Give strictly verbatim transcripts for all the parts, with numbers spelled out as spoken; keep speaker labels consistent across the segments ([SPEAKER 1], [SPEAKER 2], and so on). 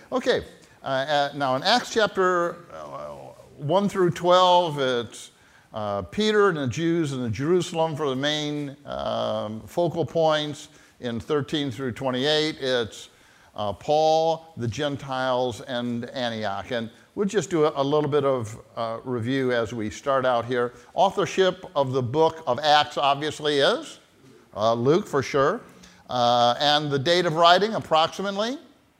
[SPEAKER 1] Okay, uh, uh, now in Acts chapter uh, one through twelve, it's uh, Peter and the Jews in Jerusalem for the main um, focal points. In thirteen through twenty-eight, it's uh, Paul, the Gentiles, and Antioch. And we'll just do a, a little bit of uh, review as we start out here. Authorship of the book of Acts obviously is uh, Luke for sure. Uh, and the date of writing approximately?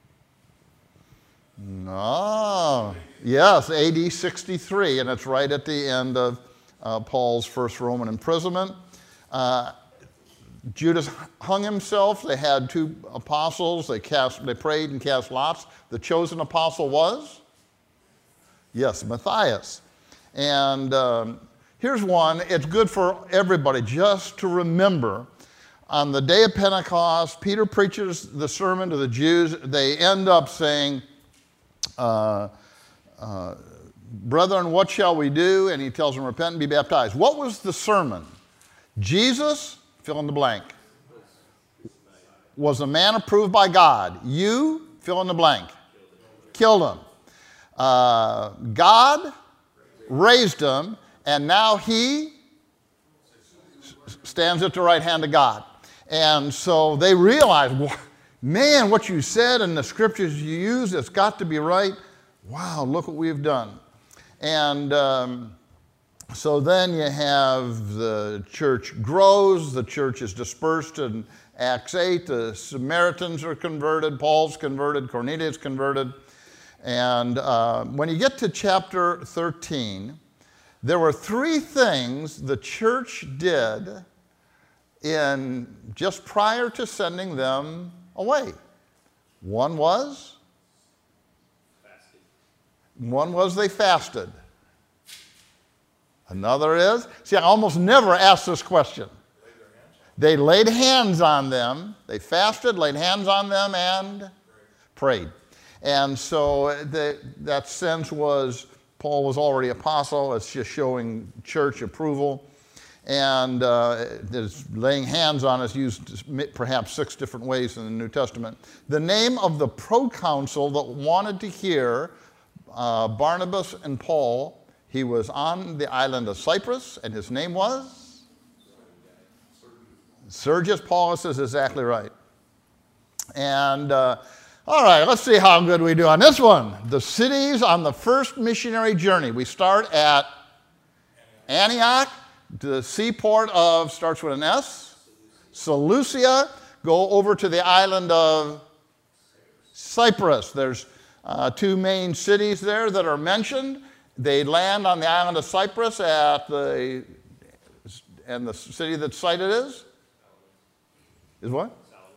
[SPEAKER 1] No. Yes, A D sixty-three, and it's right at the end of uh, Paul's first Roman imprisonment. Uh, Judas hung himself. They had two apostles. They cast, they prayed and cast lots. The chosen apostle was? Yes, Matthias. And um, here's one. It's good for everybody just to remember. On the day of Pentecost, Peter preaches the sermon to the Jews. They end up saying, uh, uh, brethren, what shall we do? And he tells them, repent and be baptized. What was the sermon? Jesus, fill in the blank, was a man approved by God. You, fill in the blank, killed him. Uh, God raised him, and now he stands at the right hand of God. And so they realized, man, what you said and the scriptures you used, it's got to be right. Wow, look what we've done. And um, so then you have the church grows, the church is dispersed in Acts eight, the Samaritans are converted, Paul's converted, Cornelius converted. And uh, when you get to chapter thirteen, there were three things the church did in just prior to sending them away. One was? Fasted. One was they fasted. Another is, see, I almost never ask this question. They laid hands on them, they fasted, laid hands on them, and prayed. And so the, that sense was Paul was already apostle. It's just showing church approval. And uh, there's laying hands on is used perhaps six different ways in the New Testament. The name of the proconsul that wanted to hear uh, Barnabas and Paul, he was on the island of Cyprus, and his name was? Sergius Paulus is exactly right. And uh, all right, let's see how good we do on this one. The cities on the first missionary journey. We start at Antioch, the seaport of, starts with an S, Seleucia, go over to the island of Cyprus. There's uh, two main cities there that are mentioned. They land on the island of Cyprus at the, and the city that's cited is? Is what?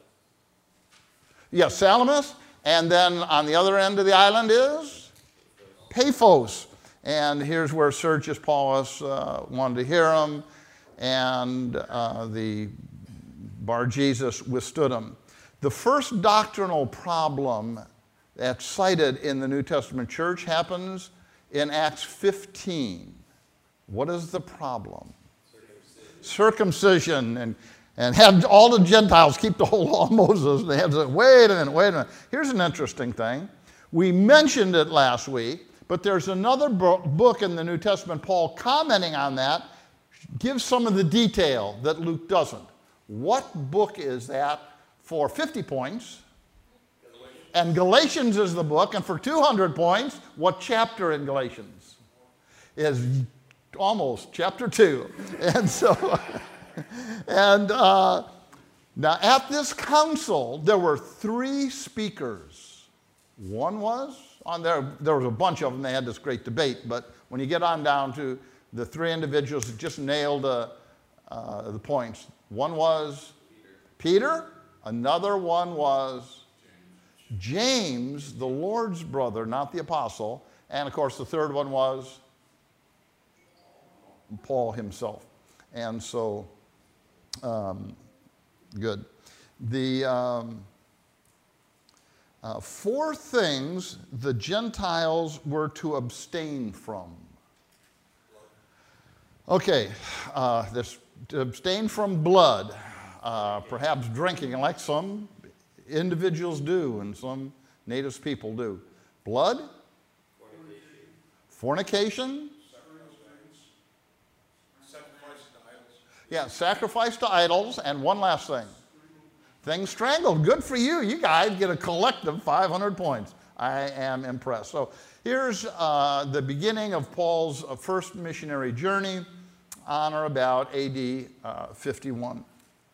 [SPEAKER 1] Yes, Salamis. And then on the other end of the island is Paphos. And here's where Sergius Paulus uh, wanted to hear him, and uh, the Bar Jesus withstood him. The first doctrinal problem that's cited in the New Testament church happens in Acts fifteen. What is the problem? Circumcision. Circumcision. And And had all the Gentiles keep the whole law of Moses. They had to say, wait a minute, wait a minute. Here's an interesting thing. We mentioned it last week, but there's another book in the New Testament, Paul commenting on that, gives some of the detail that Luke doesn't. What book is that for fifty points? Galatians. And Galatians is the book, and for two hundred points, what chapter in Galatians? Is almost chapter two. And so... And uh, now at this council, there were three speakers. One was on there, there was a bunch of them, they had this great debate, but when you get on down to the three individuals that just nailed uh, uh, the points, one was Peter. Peter, another one was James. James, the Lord's brother, not the apostle, and of course the third one was Paul himself. And so, Um, good. The um, uh, four things the Gentiles were to abstain from. Okay, uh, this, to abstain from blood, uh, perhaps drinking, like some individuals do, and some Native people do? Blood? Fornication? Fornication?
[SPEAKER 2] Sacrifice to idols.
[SPEAKER 1] Yeah, sacrifice to idols, and one last thing. Things strangled. Good for you. You guys get a collective five hundred points. I am impressed. So here's uh, the beginning of Paul's uh, first missionary journey on or about A D uh, fifty-one.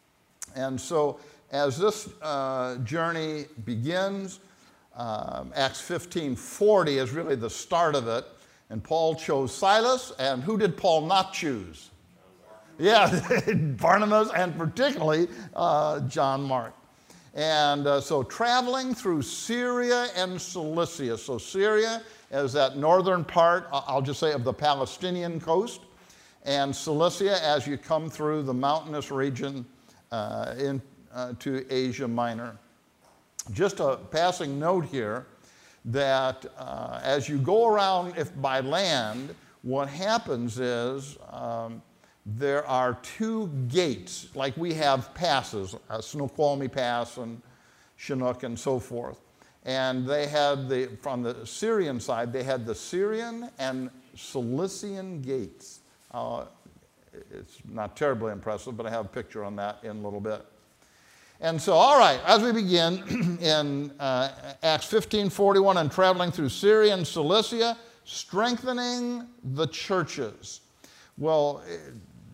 [SPEAKER 1] And so as this uh, journey begins, um, Acts fifteen forty is really the start of it. And Paul chose Silas, and who did Paul not choose? Yeah, Barnabas, and particularly uh, John Mark. And uh, so traveling through Syria and Cilicia. So Syria is that northern part, I'll just say, of the Palestinian coast. And Cilicia as you come through the mountainous region uh, into uh, Asia Minor. Just a passing note here that uh, as you go around, if by land, what happens is um, there are two gates, like we have passes, uh, Snoqualmie Pass and Chinook and so forth. And they had the, from the Syrian side, they had the Syrian and Cilician gates. Uh, it's not terribly impressive, but I have a picture on that in a little bit. And so, all right, as we begin in uh, Acts fifteen forty-one, and traveling through Syria and Cilicia, strengthening the churches. Well, it,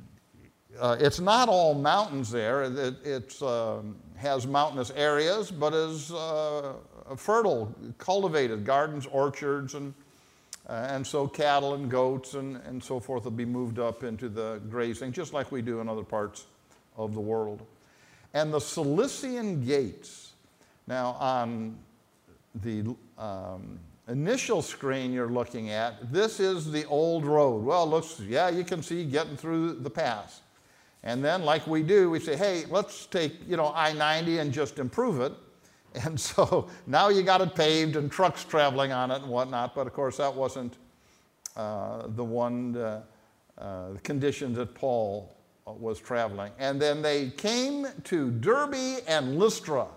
[SPEAKER 1] uh, it's not all mountains there. It it's, um, has mountainous areas, but is uh, fertile, cultivated gardens, orchards, and, uh, and so cattle and goats and, and so forth will be moved up into the grazing, just like we do in other parts of the world. And the Cilician gates. Now, on the um, initial screen you're looking at, this is the old road. Well, it looks, yeah, you can see getting through the pass. And then, like we do, we say, hey, let's take, you know, I ninety and just improve it. And so now you got it paved and trucks traveling on it and whatnot. But of course, that wasn't uh, the one, uh, uh, the conditions that Paul was traveling. And then they came to Derbe and Lystra.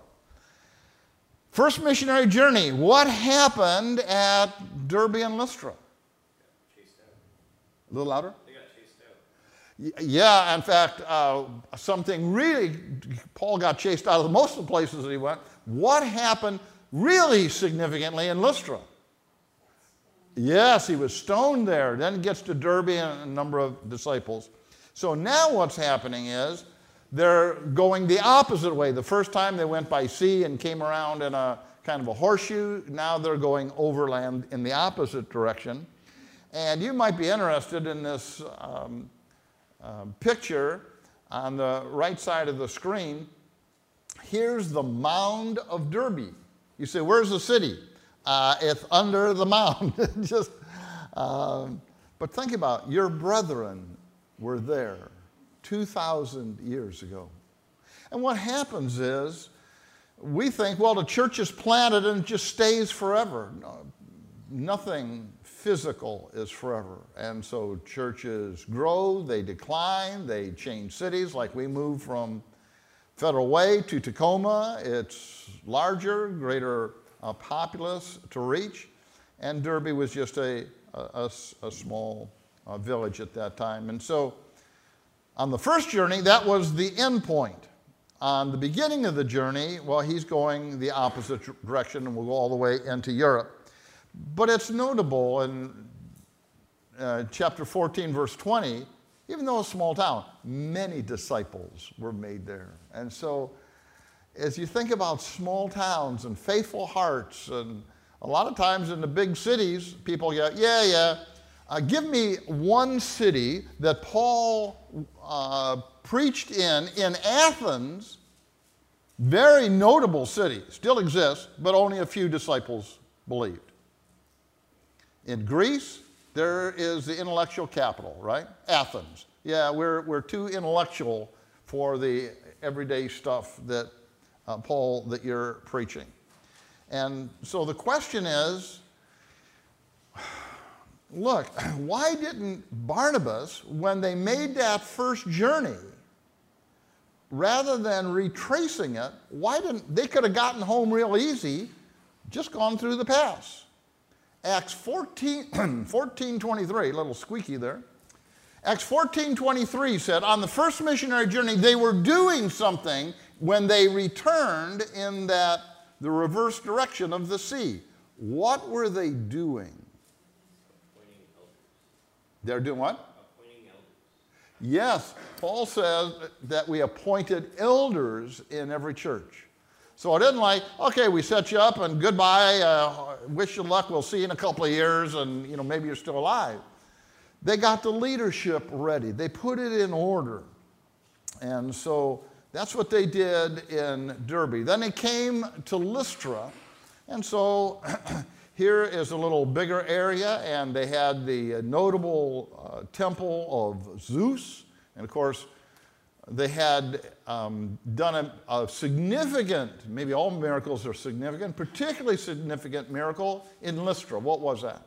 [SPEAKER 1] First missionary journey. What happened at Derbe and Lystra?
[SPEAKER 2] Chased out.
[SPEAKER 1] A little louder?
[SPEAKER 2] They got chased out.
[SPEAKER 1] Yeah, in fact, uh, something really, Paul got chased out of most of the places that he went. What happened really significantly in Lystra? Yes, he was stoned there. Then it gets to Derbe and a number of disciples. So now what's happening is they're going the opposite way. The first time they went by sea and came around in a kind of a horseshoe. Now they're going overland in the opposite direction. And you might be interested in this um, uh, picture on the right side of the screen. Here's the mound of Derbe. You say, where's the city? Uh, it's under the mound. Just, um, but think about it. Your brethren were there two thousand years ago. And what happens is we think, well, the church is planted and it just stays forever. No, nothing physical is forever. And so churches grow, they decline, they change cities. Like we moved from Federal Way to Tacoma. It's larger, greater uh, populace to reach. And Derbe was just a, a, a small uh, village at that time. And so on the first journey, that was the end point. On the beginning of the journey, well, he's going the opposite direction and will go all the way into Europe. But it's notable in uh, chapter fourteen, verse twenty, even though it's a small town, many disciples were made there. And so as you think about small towns and faithful hearts, and a lot of times in the big cities, people go, yeah, yeah, uh, give me one city that Paul uh, preached in, in Athens, very notable city, still exists, but only a few disciples believed. In Greece, there is the intellectual capital, right? Athens. Yeah, we're, we're too intellectual for the everyday stuff that, uh, Paul, that you're preaching. And so the question is, look, why didn't Barnabas, when they made that first journey, rather than retracing it, why didn't, they could have gotten home real easy, just gone through the pass. Acts fourteen, fourteen twenty-three, a little squeaky there. Acts fourteen twenty-three said, on the first missionary journey, they were doing something when they returned in that the reverse direction of the sea. What were they doing?
[SPEAKER 2] Appointing elders.
[SPEAKER 1] They're doing what?
[SPEAKER 2] Appointing elders.
[SPEAKER 1] Yes, Paul says that we appointed elders in every church. So it isn't like, okay, we set you up and goodbye, uh, wish you luck, we'll see you in a couple of years, and you know maybe you're still alive. They got the leadership ready. They put it in order. And so that's what they did in Derbe. Then they came to Lystra. And so here is a little bigger area, and they had the notable uh, temple of Zeus. And of course, they had um, done a, a significant, maybe all miracles are significant, particularly significant miracle in Lystra. What was that?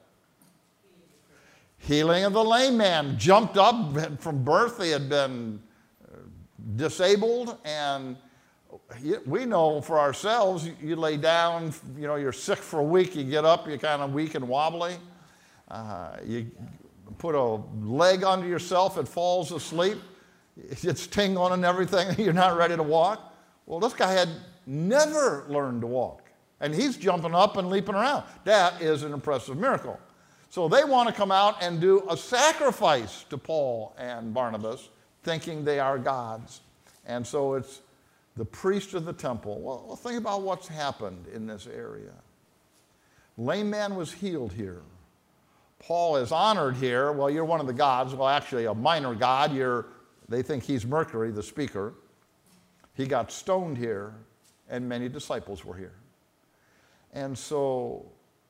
[SPEAKER 1] Healing of the lame man. Jumped up from birth. They had been disabled, and we know for ourselves, you lay down, you know, you're sick for a week, you get up, you're kind of weak and wobbly. Uh, you put a leg under yourself, it falls asleep. It's tingling and everything, you're not ready to walk. Well, this guy had never learned to walk, and he's jumping up and leaping around. That is an impressive miracle. So they want to come out and do a sacrifice to Paul and Barnabas, thinking they are gods. And so it's the priest of the temple. Well, think about what's happened in this area. Lame man was healed here. Paul is honored here. Well, you're one of the gods. Well, actually, a minor god. You're, they think he's Mercury, the speaker. He got stoned here, and many disciples were here. And so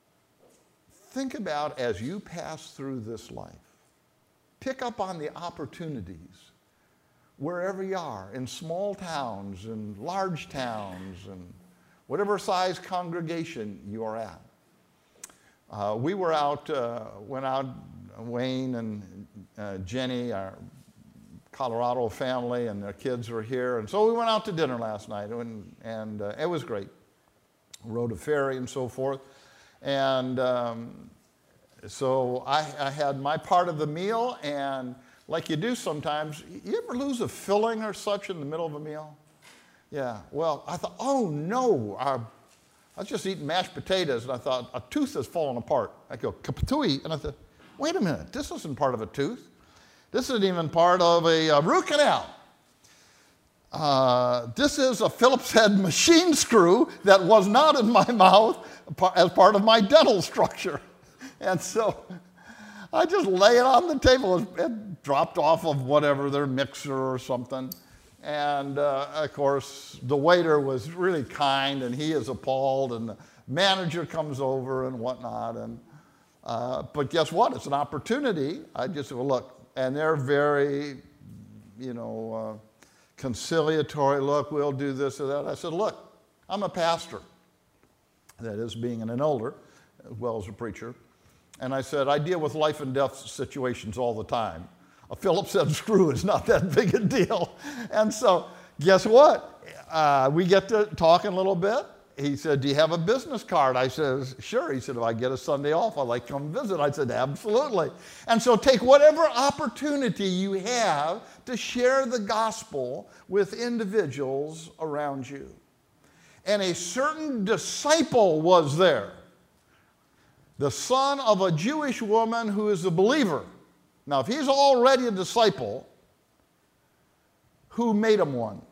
[SPEAKER 1] think about as you pass through this life, pick up on the opportunities wherever you are, in small towns and large towns and whatever size congregation you are at. Uh, we were out, uh, went out, Wayne and uh, Jenny, our Colorado family, and their kids were here. And so we went out to dinner last night, and, and uh, it was great. Rode a ferry and so forth. And um, so I, I had my part of the meal, and like you do sometimes, you ever lose a filling or such in the middle of a meal? Yeah, well, I thought, oh no, I, I was just eating mashed potatoes, and I thought, a tooth has fallen apart. I go, kapatui, and I thought, wait a minute, this isn't part of a tooth. This isn't even part of a, a root canal. Uh, this is a Phillips head machine screw that was not in my mouth as part of my dental structure. And so I just lay it on the table. It dropped off of whatever, their mixer or something. And uh, of course, the waiter was really kind, and he is appalled, and the manager comes over and whatnot. And, uh, but guess what? It's an opportunity. I just said, well, look, and they're very, you know, uh, conciliatory. Look, we'll do this or that. I said, look, I'm a pastor. That is, being an elder as well as a preacher. And I said, I deal with life and death situations all the time. A Phillips head screw is not that big a deal. And so, guess what? Uh, we get to talking a little bit. He said, do you have a business card? I said, sure. He said, if I get a Sunday off, I'd like to come visit. I said, absolutely. And so take whatever opportunity you have to share the gospel with individuals around you. And a certain disciple was there, the son of a Jewish woman who is a believer. Now, if he's already a disciple, who made him one?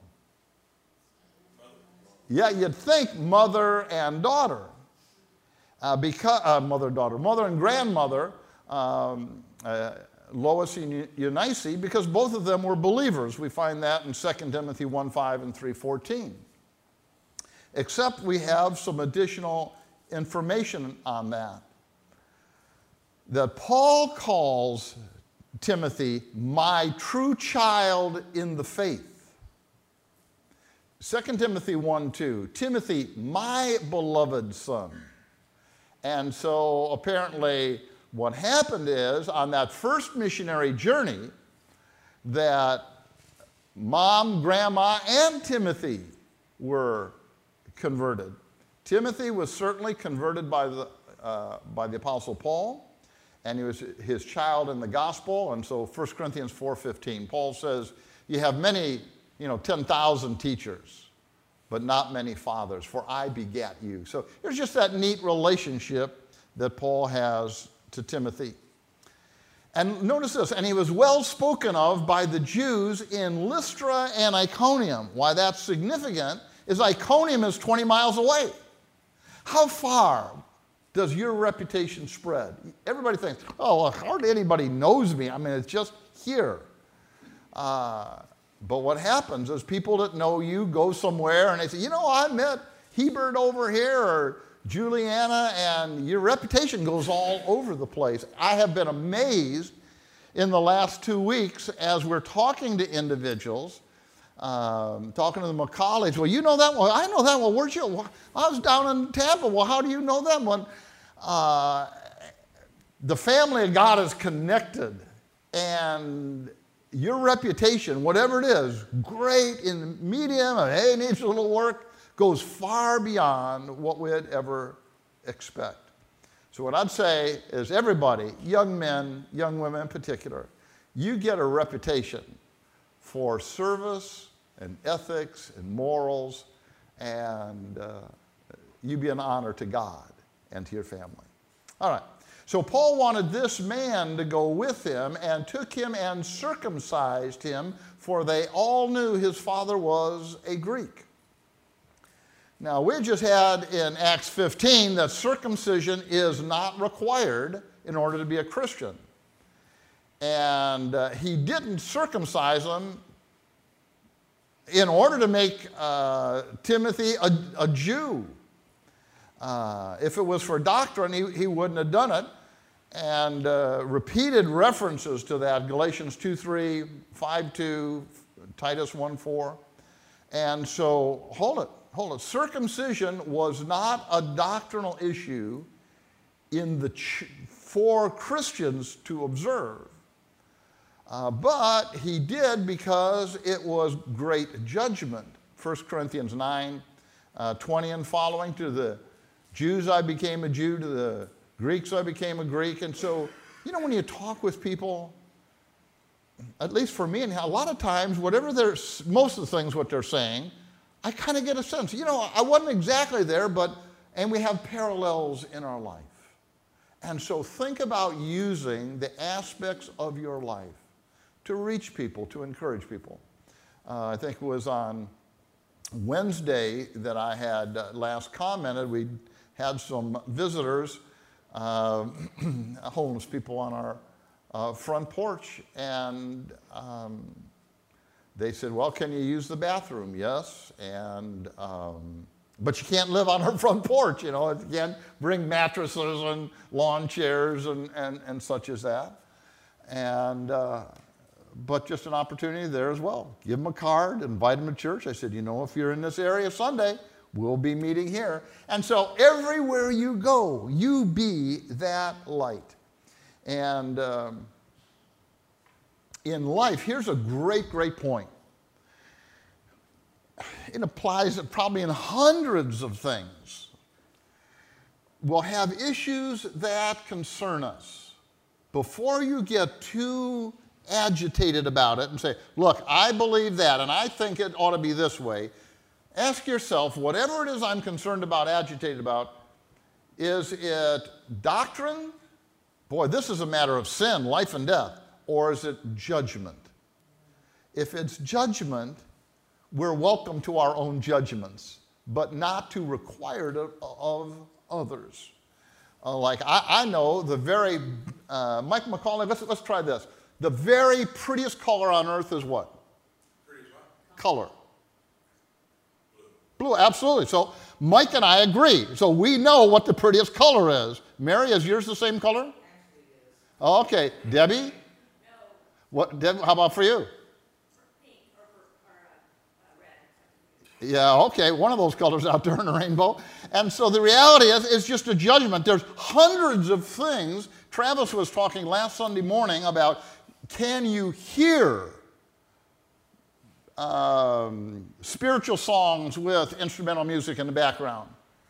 [SPEAKER 1] Yeah, you'd think mother and daughter, uh, because uh, mother, daughter, mother and grandmother, um, uh, Lois and Eunice, because both of them were believers. We find that in Second Timothy one five and three fourteen. Except we have some additional information on that. That Paul calls Timothy my true child in the faith. Second Timothy one two, Timothy, my beloved son. And so apparently what happened is on that first missionary journey that mom, grandma, and Timothy were converted. Timothy was certainly converted by the, uh, by the Apostle Paul, and he was his child in the gospel. And so First Corinthians four fifteen, Paul says, you have many, you know, ten thousand teachers, but not many fathers, for I begat you. So there's just that neat relationship that Paul has to Timothy. And notice this, and he was well spoken of by the Jews in Lystra and Iconium. Why that's significant is Iconium is twenty miles away. How far does your reputation spread? Everybody thinks, oh, well, hardly anybody knows me. I mean, it's just here. Uh, but what happens is people that know you go somewhere and they say, you know, I met Hebert over here or Juliana, and your reputation goes all over the place. I have been amazed in the last two weeks as we're talking to individuals, um, talking to them at college. Well, you know that one? I know that one. Where'd you? Well, I was down in Tampa. Well, how do you know that one? Uh, the family of God is connected, and your reputation, whatever it is, great in medium, and hey, needs a little work, goes far beyond what we'd ever expect. So what I'd say is everybody, young men, young women in particular, you get a reputation for service and ethics and morals, and uh, you be an honor to God and to your family. All right. So Paul wanted this man to go with him and took him and circumcised him, for they all knew his father was a Greek. Now, we just had in Acts fifteen that circumcision is not required in order to be a Christian. And uh, he didn't circumcise them in order to make uh, Timothy a, a Jew. Uh, if it was for doctrine, he, he wouldn't have done it. And uh, repeated references to that, Galatians two three, five two, Titus one four. And so, hold it. Hold it. Circumcision was not a doctrinal issue in the ch- for Christians to observe. Uh, but he did because it was great judgment. First Corinthians nine, uh, twenty and following, to the Jews I became a Jew, to the Greeks I became a Greek. And so, you know, when you talk with people, at least for me, and a lot of times, whatever they're, most of the things what they're saying, I kind of get a sense, you know, I wasn't exactly there, but, and we have parallels in our life. And so think about using the aspects of your life to reach people, to encourage people. Uh, I think it was on Wednesday that I had uh, last commented, we had some visitors, uh, homeless people on our uh, front porch, and um, they said, well, can you use the bathroom? Yes. And, um, but you can't live on our front porch, you know. You can't bring mattresses and lawn chairs and, and, and such as that. And, uh, but just an opportunity there as well. Give them a card, invite them to church. I said, you know, if you're in this area Sunday, we'll be meeting here. And so everywhere you go, you be that light. And um, in life, here's a great, great point. It applies probably in hundreds of things. We'll have issues that concern us. Before you get too agitated about it and say, look, I believe that, and I think it ought to be this way, ask yourself, whatever it is I'm concerned about, agitated about, is it doctrine? Boy, this is a matter of sin, life and death. Or is it judgment? If it's judgment, we're welcome to our own judgments, but not to require it of others. Uh, like I, I know the very, uh, Mike McCauley, let's, let's try this. The very prettiest color on earth is what? Prettiest what? Color. Blue. Blue, absolutely. So Mike and I agree. So we know what the prettiest color is. Mary, is yours the same color? Actually, it is. Oh, okay. Debbie? No. What, Deb, how about for you? Pink or, or uh, red. Yeah, okay. One of those colors out there in the rainbow. And so the reality is, it's just a judgment. There's hundreds of things. Travis was talking last Sunday morning about, can you hear um, spiritual songs with instrumental music in the background?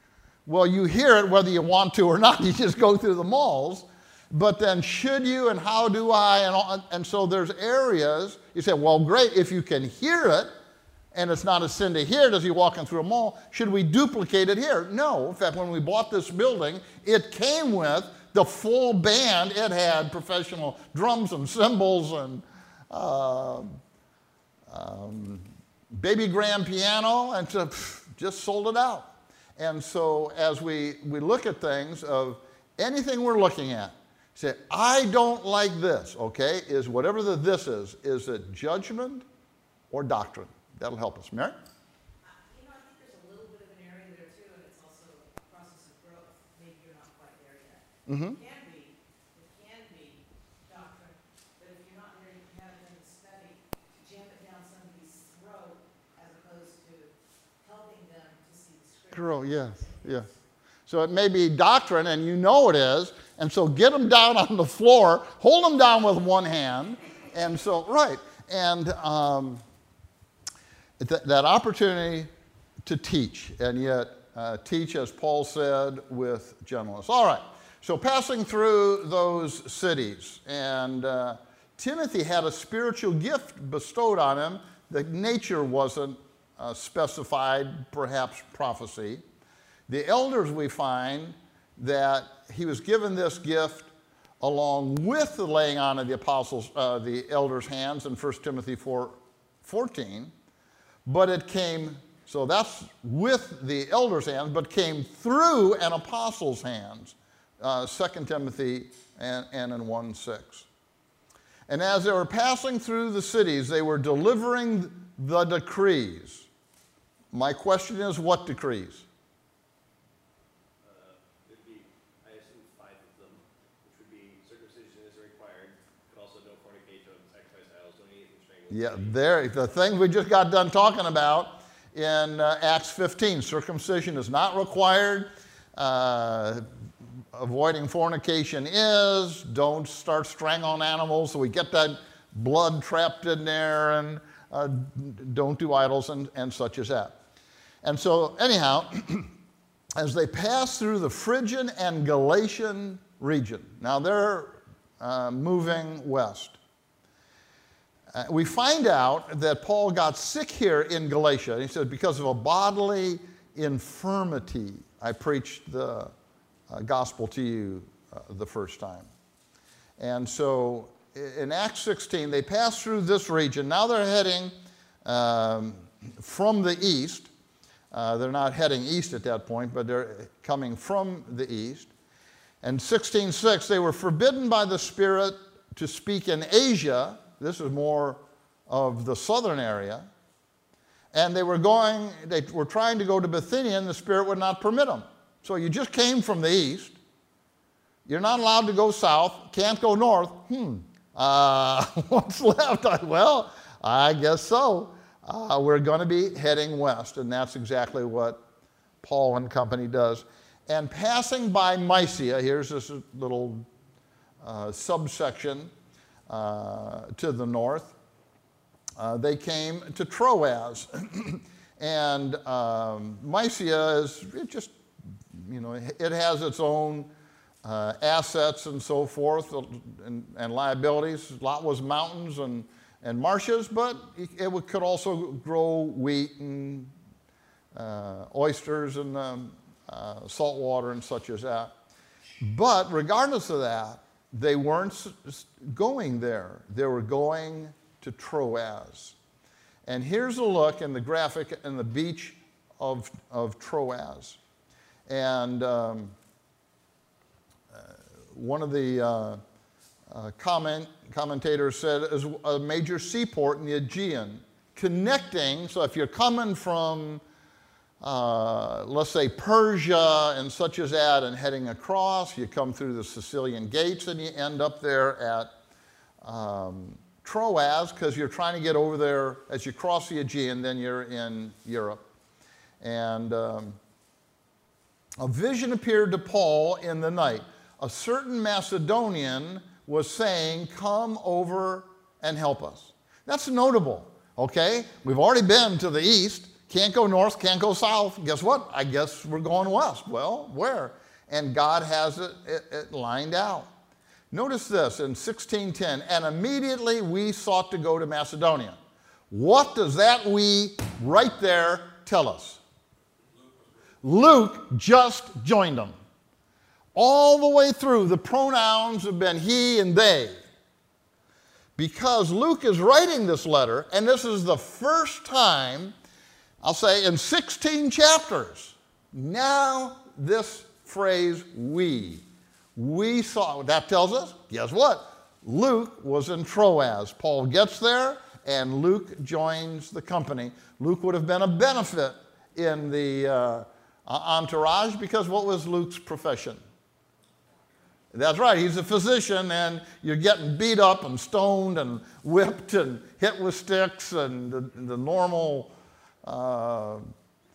[SPEAKER 1] Well, you hear it whether you want to or not. You just go through the malls. But then should you and how do I? And, all, and so there's areas, you say, well, great, if you can hear it, and it's not a sin to hear it as you're walking through a mall, should we duplicate it here? No. In fact, when we bought this building, it came with the full band. It had professional drums and cymbals and uh, um, baby grand piano, and so, pff, just sold it out. And so as we, we look at things of anything we're looking at, say, I don't like this, okay? Is whatever the this is, is it judgment or doctrine? That'll help us. Mary?
[SPEAKER 3] Uh, you know, I think there's a little bit of an area there too, and it's also a process of growth. Maybe you're not quite there yet.
[SPEAKER 1] Mm-hmm.
[SPEAKER 3] It can be, it can be doctrine, but if you're not there, you haven't done the study to jam it down somebody's throat as opposed to helping them to see the scripture.
[SPEAKER 1] Grow, yes, yes. So it may be doctrine, and you know it is, and so get them down on the floor, hold them down with one hand, and so, right, and um, th- that opportunity to teach, and yet uh, teach, as Paul said, with gentleness. All right, so passing through those cities, and uh, Timothy had a spiritual gift bestowed on him. The nature wasn't uh, specified, perhaps prophecy. The elders, we find that he was given this gift along with the laying on of the apostles, uh, the elders' hands in First Timothy four fourteen, but it came, so that's with the elders' hands, but came through an apostle's hands, uh, Second Timothy and, and in one six. And as they were passing through the cities, they were delivering the decrees. My question is, what decrees? Yeah, there, the thing we just got done talking about in uh, Acts fifteen. Circumcision is not required. Uh, avoiding fornication is. Don't start strangling animals so we get that blood trapped in there, and uh, don't do idols and, and such as that. And so anyhow, as they pass through the Phrygian and Galatian region, now they're uh, moving west. Uh, we find out that Paul got sick here in Galatia. He said, because of a bodily infirmity, I preached the uh, gospel to you uh, the first time. And so in Acts sixteen, they pass through this region. Now they're heading um, from the east. Uh, they're not heading east at that point, but they're coming from the east. And sixteen six, they were forbidden by the Spirit to speak in Asia. This is more of the southern area. And they were going, they were trying to go to Bithynia, and the Spirit would not permit them. So you just came from the east. You're not allowed to go south, can't go north. Hmm, uh, what's left? Well, I guess so. Uh, we're going to be heading west, and that's exactly what Paul and company does. And passing by Mysia, here's this little uh, subsection uh, to the north. Uh, they came to Troas, and um, Mysia is it just, you know, it has its own uh, assets and so forth, and, and liabilities. A lot was mountains and, and marshes, but it, it could also grow wheat and uh, oysters and um, uh, salt water and such as that. But regardless of that, they weren't going there. They were going to Troas. And here's a look in the graphic in the beach of, of Troas. And um, uh, one of the uh, uh, comment, commentators said it is a major seaport in the Aegean, connecting, so if you're coming from, uh, let's say, Persia and such as that, and heading across, you come through the Sicilian gates and you end up there at um, Troas, because you're trying to get over there as you cross the Aegean, then you're in Europe. And um, a vision appeared to Paul in the night. A certain Macedonian was saying, come over and help us. That's notable, okay? We've already been to the east, Can't go north, can't go south. Guess what? I guess we're going west. Well, where? And God has it, it, it lined out. Notice this in sixteen ten, and immediately we sought to go to Macedonia. What does that we right there tell us? Luke just joined them. All the way through, the pronouns have been he and they. Because Luke is writing this letter, and this is the first time, I'll say in sixteen chapters, now this phrase we. We saw, that tells us, guess what? Luke was in Troas. Paul gets there, and Luke joins the company. Luke would have been a benefit in the uh, entourage because what was Luke's profession? That's right, he's a physician, and you're getting beat up and stoned and whipped and hit with sticks and the, the normal uh, uh,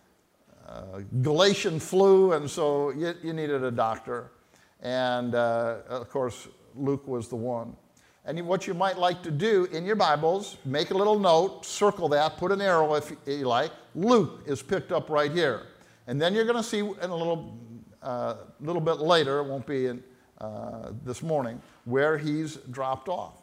[SPEAKER 1] Galatian flu, and so you, you needed a doctor. And uh, of course, Luke was the one. And what you might like to do in your Bibles, make a little note, circle that, put an arrow if you like. Luke is picked up right here. And then you're going to see in a little, uh, little bit later, it won't be in uh, this morning, where he's dropped off.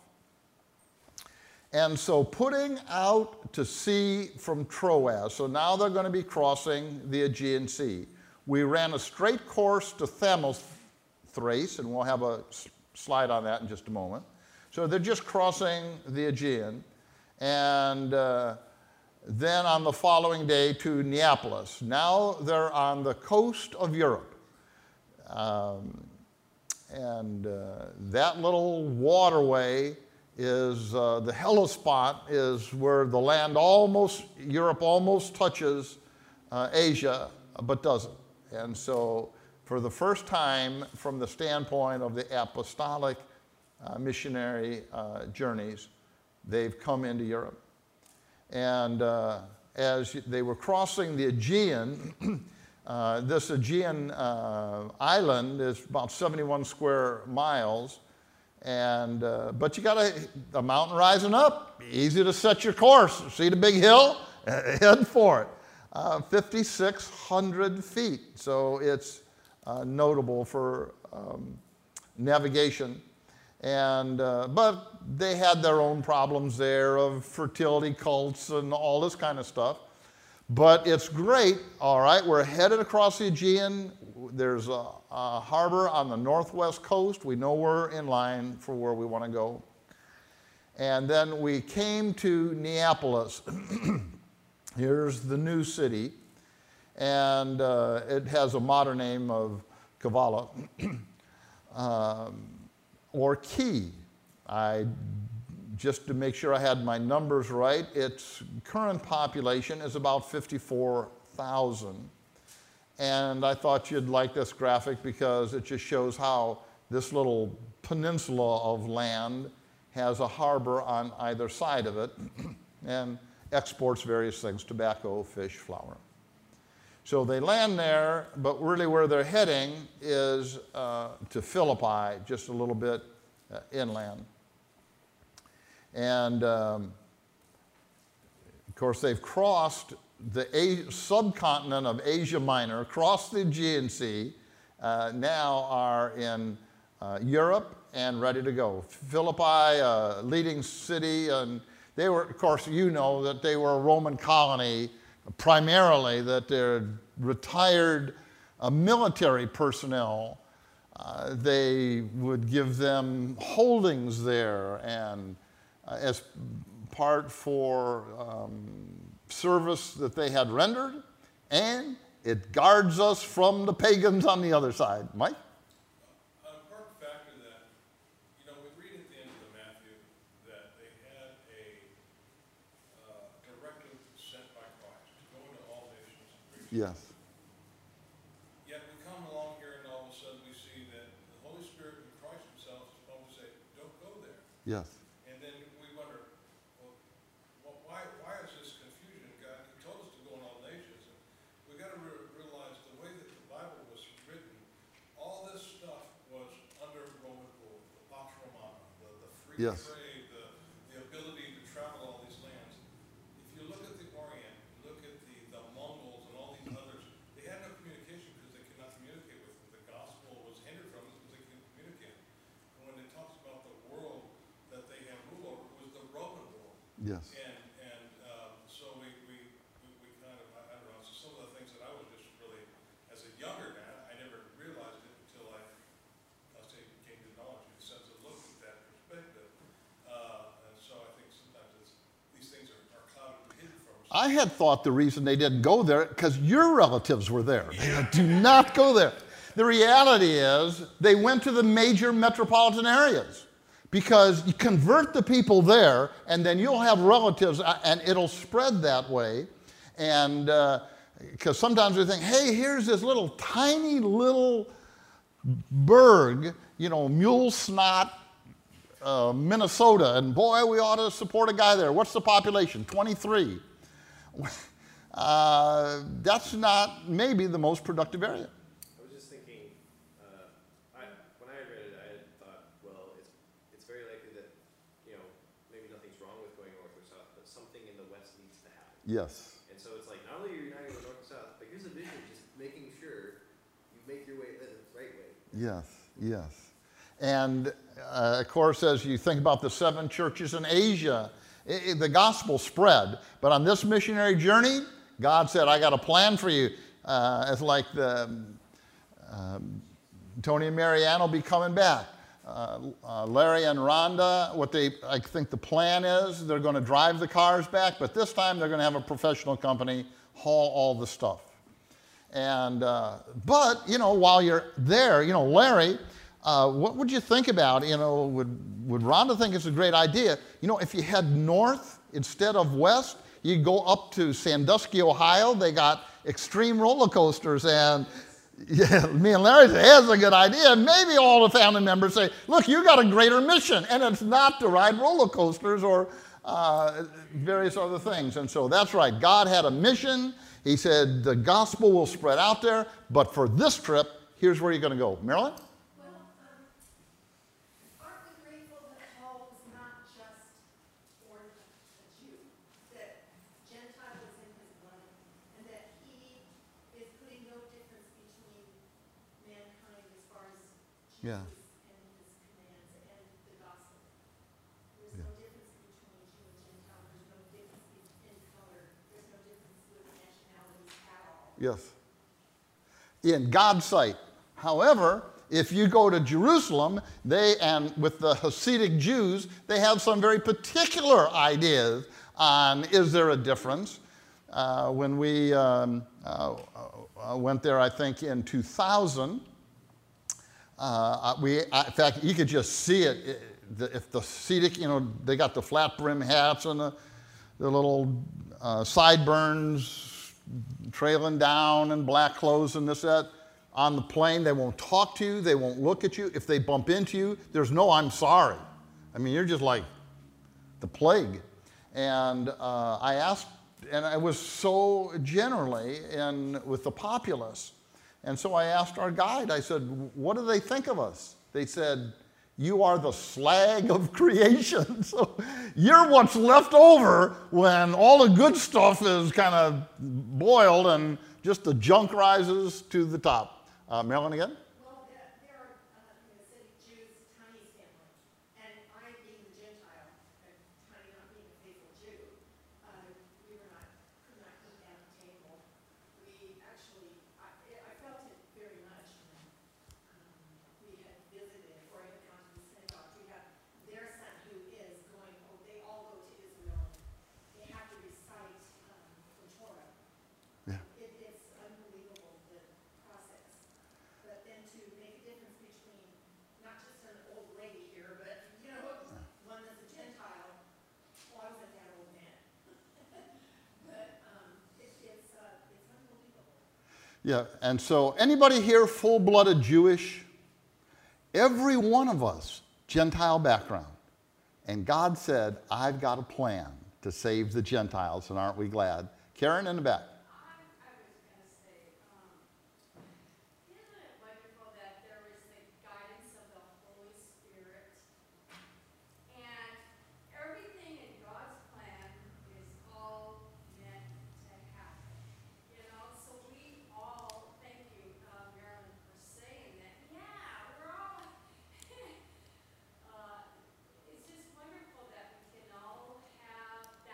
[SPEAKER 1] And so putting out to sea from Troas, so now they're going to be crossing the Aegean Sea. We ran a straight course to Samothrace, and we'll have a slide on that in just a moment. So they're just crossing the Aegean, and uh, then on the following day to Neapolis. Now they're on the coast of Europe. Um, and uh, that little waterway is, uh, the Hellespont is where the land almost, Europe almost touches uh, Asia, but doesn't. And so for the first time, from the standpoint of the apostolic uh, missionary uh, journeys, they've come into Europe. And uh, as they were crossing the Aegean, uh, this Aegean uh, island is about seventy-one square miles. And, uh, but you got a, a mountain rising up, easy to set your course. See the big hill? Head for it. Uh, fifty-six hundred feet, so it's uh, notable for um, navigation. And, uh, but they had their own problems there of fertility cults and all this kind of stuff. But it's great, all right, we're headed across the Aegean. There's a, a harbor on the northwest coast. We know we're in line for where we want to go. And then we came to Neapolis. Here's the new city. And uh, it has a modern name of Kavala. um, or Key. I, just to make sure I had my numbers right, its current population is about fifty-four thousand. And I thought you'd like this graphic because it just shows how this little peninsula of land has a harbor on either side of it and exports various things, tobacco, fish, flour. So they land there, but really where they're heading is uh, to Philippi, just a little bit uh, inland. And um, of course, they've crossed the A subcontinent of Asia Minor, crossed the Aegean Sea, uh, now are in uh, Europe and ready to go. Philippi, a leading city, and they were, of course, you know that they were a Roman colony primarily, that they're retired uh, military personnel. Uh, they would give them holdings there and uh, as part for um, service that they had rendered, and it guards us from the pagans on the other side. Mike?
[SPEAKER 4] An important factor that, you know, we read at the end of the Matthew that they had a uh, directive sent by Christ to go into all nations and preach.
[SPEAKER 1] Yes.
[SPEAKER 4] Yet we come along here and all of a sudden we see that the Holy Spirit and Christ himself is supposed to say, don't go there.
[SPEAKER 1] Yes.
[SPEAKER 4] And then we wonder, well, well why, why is this confusion? God, he told us to go in all nations. And we got to re realize the way that the Bible was written, all this stuff was under Roman rule, the Pax Romana, the, the free
[SPEAKER 1] Yes.
[SPEAKER 4] trade, the, the ability to travel all these lands. If you look at the Orient, you look at the, the
[SPEAKER 1] Yes.
[SPEAKER 4] And, and, um, so we, we, we, we kind of, I I don't know, so some of the things that I was just really, as a younger man, I never realized it until I, I'll say, came to knowledge in the sense of looking at that perspective. Uh, and so I think sometimes it's, these things are, are clouded and hidden from us.
[SPEAKER 1] I had thought the reason they didn't go there because your relatives were there. They said, do not go there. The reality is they went to the major metropolitan areas because you convert the people there and then you'll have relatives uh, and it'll spread that way. And because uh, sometimes we think, hey, here's this little tiny little burg, you know, Mule Snot, uh, Minnesota, and boy, we ought to support a guy there. What's the population? twenty-three. Uh, that's not maybe the most productive area.
[SPEAKER 2] I was just thinking, uh, I, when I read it, I had thought, well, it's, it's very likely that, you know, maybe nothing's wrong with going north or south, but something in the west needs to happen.
[SPEAKER 1] Yes.
[SPEAKER 2] And so it's like, not only are you uniting the north and south, but here's a vision, just making sure you make your way the right way.
[SPEAKER 1] Yes, yes. And uh, of course, as you think about the seven churches in Asia, it, it, the gospel spread. But on this missionary journey, God said, I got a plan for you. Uh, it's like the, um, Tony and Marianne will be coming back. Uh, uh, Larry and Rhonda, what they, I think the plan is, they're going to drive the cars back, but this time they're going to have a professional company haul all the stuff. And, uh, but, you know, while you're there, you know, Larry, uh, what would you think about, you know, would, would Rhonda think it's a great idea? You know, if you head north instead of west, you go up to Sandusky, Ohio. They got extreme roller coasters. And yeah, me and Larry say, hey, that's a good idea. And maybe all the family members say, look, you got a greater mission. And it's not to ride roller coasters or uh, various other things. And so that's right. God had a mission. He said the gospel will spread out there. But for this trip, here's where you're going to go. Marilyn? Yeah.
[SPEAKER 3] And his commands and the gospel. There's
[SPEAKER 1] Yeah.
[SPEAKER 3] no difference between Jew and Gentile. There's no difference in color. There's no difference with nationalities at all.
[SPEAKER 1] Yes. In God's sight. However, if you go to Jerusalem, they, and with the Hasidic Jews, they have some very particular ideas on is there a difference. Uh, when we um, uh, uh, went there, I think in two thousand, Uh, we, in fact, you could just see it. it the, if the Hasidic, you know, they got the flat brim hats and the, the little uh, sideburns trailing down and black clothes and this, that. On the plane, they won't talk to you. They won't look at you. If they bump into you, there's no I'm sorry. I mean, you're just like the plague. And uh, I asked, and I was so generally in with the populace. And so I asked our guide, I said, what do they think of us? They said, you are the slag of creation. So you're what's left over when all the good stuff is kind of boiled and just the junk rises to the top. Uh, Marilyn again?
[SPEAKER 3] Well, there there are, uh, in the city, Jews, Tiny's family, and I being the Gentile, and Tiny not being a faithful Jew, uh, we were not, could not come down the table. We actually, I, I felt it very much when um, we had visited, or had gone to the synagogue. We have their son who is going, oh, they all go to Israel. They have to recite um, the Torah.
[SPEAKER 1] Yeah.
[SPEAKER 3] It, it's unbelievable, the process. But then to make a difference between not just an old lady here, but, you know, one that's a Gentile, well, I wasn't that old man. But um, it, it's, uh, it's unbelievable.
[SPEAKER 1] Yeah, and so anybody here full-blooded Jewish? Every one of us, Gentile background. And God said, I've got a plan to save the Gentiles, and aren't we glad? Karen in the back.
[SPEAKER 5] I, I was going to say, um, isn't it wonderful that there is the guidance of the Holy Spirit? And everything in God's plan is all meant to happen. You know, so we all, thank you, uh, Marilyn, for saying that. Yeah, we're all, uh, it's just wonderful that we can all have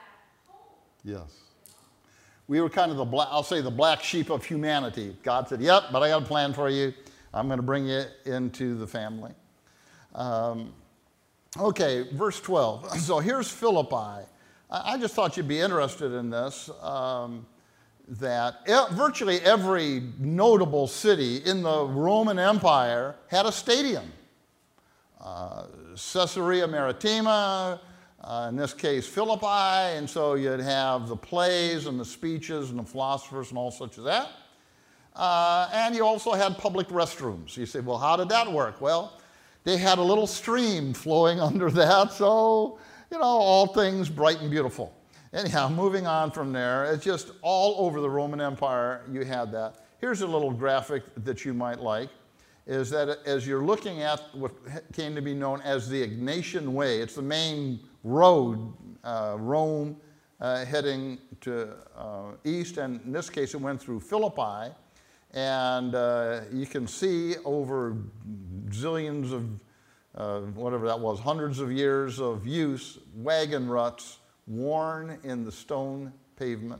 [SPEAKER 1] Yes. We were kind of the black, I'll say the black sheep of humanity. God said, yep, but I got a plan for you. I'm going to bring you into the family. Um, okay, verse twelve. So here's Philippi. I, I just thought you'd be interested in this. Um, that e- virtually every notable city in the Roman Empire had a stadium. Uh, Caesarea Maritima, uh, in this case Philippi, and so you'd have the plays and the speeches and the philosophers and all such as that. Uh, and you also had public restrooms. You say, well, how did that work? Well, they had a little stream flowing under that, so, you know, all things bright and beautiful. Anyhow, moving on from there, it's just all over the Roman Empire you had that. Here's a little graphic that you might like, is that as you're looking at what came to be known as the Egnatian Way, it's the main road, uh, Rome uh, heading to uh, east, and in this case it went through Philippi, and uh, you can see over zillions of, uh, whatever that was, hundreds of years of use, wagon ruts, worn in the stone pavement.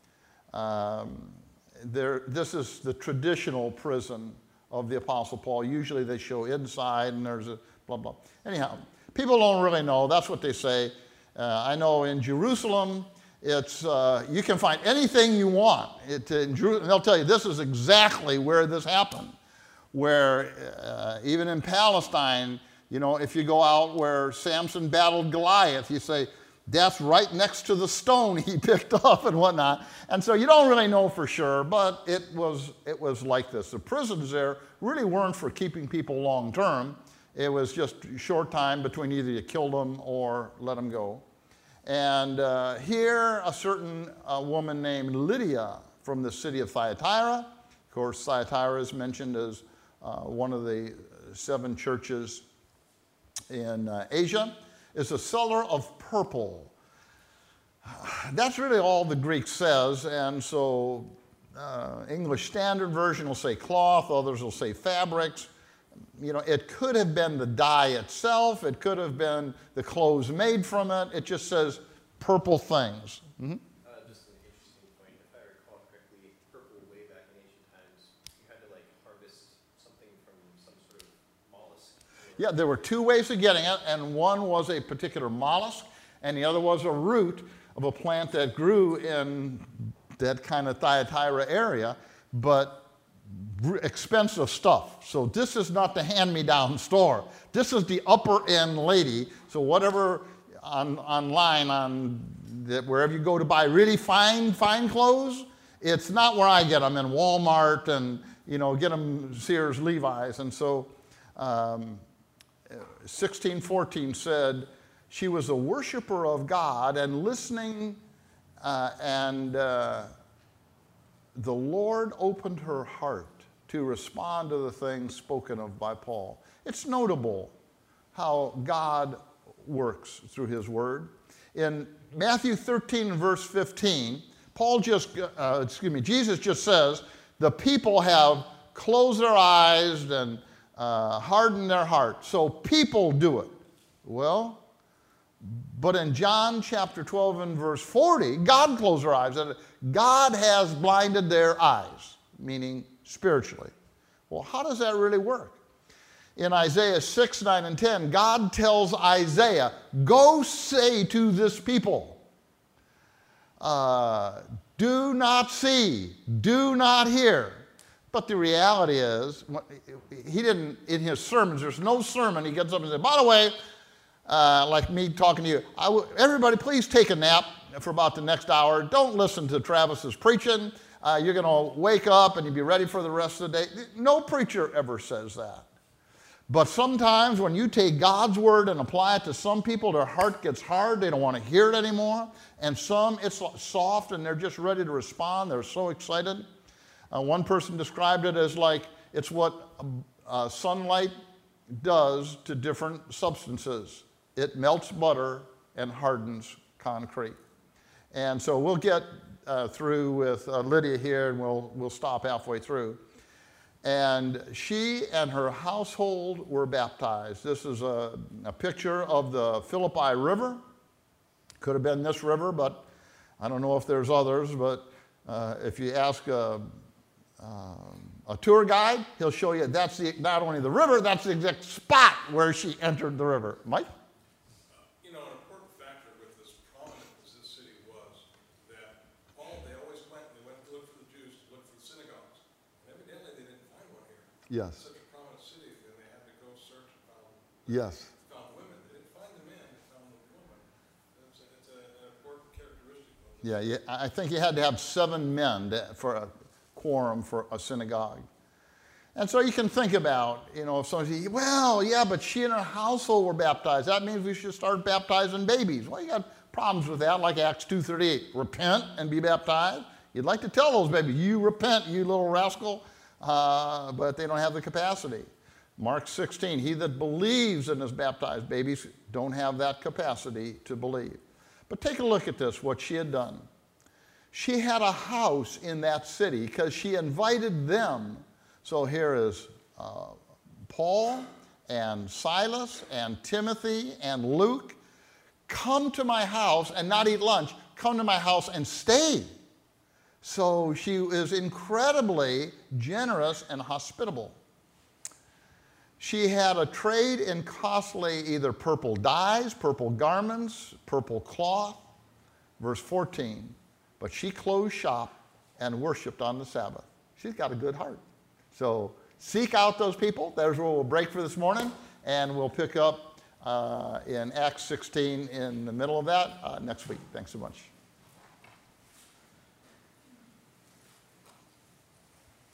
[SPEAKER 1] Um, there, this is the traditional prison of the Apostle Paul. Usually they show inside and there's a blah, blah. Anyhow, people don't really know. That's what they say. Uh, I know in Jerusalem, it's, uh, you can find anything you want. It, in Jeru- and they'll tell you this is exactly where this happened. Where uh, even in Palestine, you know, if you go out where Samson battled Goliath, you say, that's right next to the stone he picked up and whatnot. And so you don't really know for sure, but it was, it was like this. The prisons there really weren't for keeping people long term. It was just a short time between either you killed them or let them go. And uh, here, a certain uh, woman named Lydia from the city of Thyatira. Of course, Thyatira is mentioned as uh, one of the seven churches in uh, Asia, is a seller of purple. That's really all the Greek says, and so uh, English Standard Version will say cloth, others will say fabrics. You know, it could have been the dye itself, it could have been the clothes made from it, it just says purple things. Mm-hmm.
[SPEAKER 2] Uh, just an interesting point. If I recall correctly, purple way back in ancient times, you had to like harvest something from some sort of mollusk.
[SPEAKER 1] Yeah, there were two ways of getting it, and one was a particular mollusk, and the other was a root of a plant that grew in that kind of Thyatira area, but expensive stuff. So this is not the hand-me-down store. This is the upper-end lady. So whatever on, online, on the, wherever you go to buy really fine, fine clothes, it's not where I get them, in Walmart and, you know, get them Sears, Levi's. And so um, sixteen fourteen said she was a worshiper of God and listening, uh, and uh, the Lord opened her heart to respond to the things spoken of by Paul. It's notable how God works through his word. In Matthew thirteen, verse fifteen, Paul just, uh, excuse me, Jesus just says, the people have closed their eyes and uh, hardened their heart. So people do it. Well, but in John chapter twelve and verse forty, God closed their eyes. God has blinded their eyes, meaning spiritually. Well, how does that really work? In Isaiah six, nine, and ten, God tells Isaiah, go say to this people, uh, do not see, do not hear. But the reality is, he didn't, in his sermons, there's no sermon, he gets up and says, by the way, uh, like me talking to you, I w- everybody please take a nap for about the next hour. Don't listen to Travis's preaching. Uh, you're going to wake up and you'll be ready for the rest of the day. No preacher ever says that. But sometimes when you take God's word and apply it to some people, their heart gets hard. They don't want to hear it anymore. And some, it's soft and they're just ready to respond. They're so excited. Uh, one person described it as like it's what uh, sunlight does to different substances. It melts butter and hardens concrete. And so we'll get uh, through with uh, Lydia here, and we'll, we'll stop halfway through. And she and her household were baptized. This is a, a picture of the Philippi River. Could have been this river, but I don't know if there's others, but uh, if you ask a, uh, a tour guide, he'll show you that's the, not only the river, that's the exact spot where she entered the river. Mike?
[SPEAKER 4] You know, an important factor with this prominent as this city was, that Paul, they always went, they went to look for the Jews, to look for the synagogues. And evidently they didn't find one here.
[SPEAKER 1] Yes.
[SPEAKER 4] Such a prominent city, then they had to go search and found,
[SPEAKER 1] Yes.
[SPEAKER 4] found women. They didn't find the men, they found the women. It's, a, it's a, an important characteristic of this.
[SPEAKER 1] Yeah, yeah, I think you had to have seven men to, for a quorum for a synagogue. And so you can think about, you know, if someone says, well, yeah, but she and her household were baptized. That means we should start baptizing babies. Well, you got problems with that, like Acts two thirty-eight. Repent and be baptized. You'd like to tell those babies, you repent, you little rascal, uh, but they don't have the capacity. Mark sixteen, he that believes and is baptized, babies don't have that capacity to believe. But take a look at this, what she had done. She had a house in that city because she invited them. So here is uh, Paul and Silas and Timothy and Luke. Come to my house and not eat lunch. Come to my house and stay. So she is incredibly generous and hospitable. She had a trade in costly either purple dyes, purple garments, purple cloth. Verse fourteen. But she closed shop and worshiped on the Sabbath. She's got a good heart. So seek out those people. There's where we'll break for this morning, and we'll pick up uh, in Acts sixteen in the middle of that uh, next week. Thanks so much.